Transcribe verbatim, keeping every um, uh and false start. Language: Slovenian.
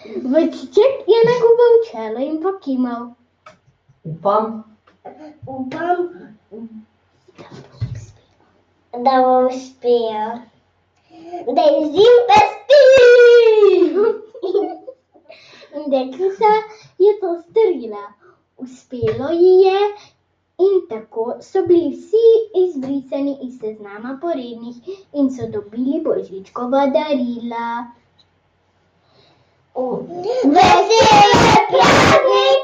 Vrtiček je nagubal čelo in pokimal. Upam. Upam, da bo uspel. Držim pesti! In deklica je to storila. Uspelo ji je in tako so bili vsi izbrisani iz seznama porednih in so dobili božičkova darila. Vesele praznike!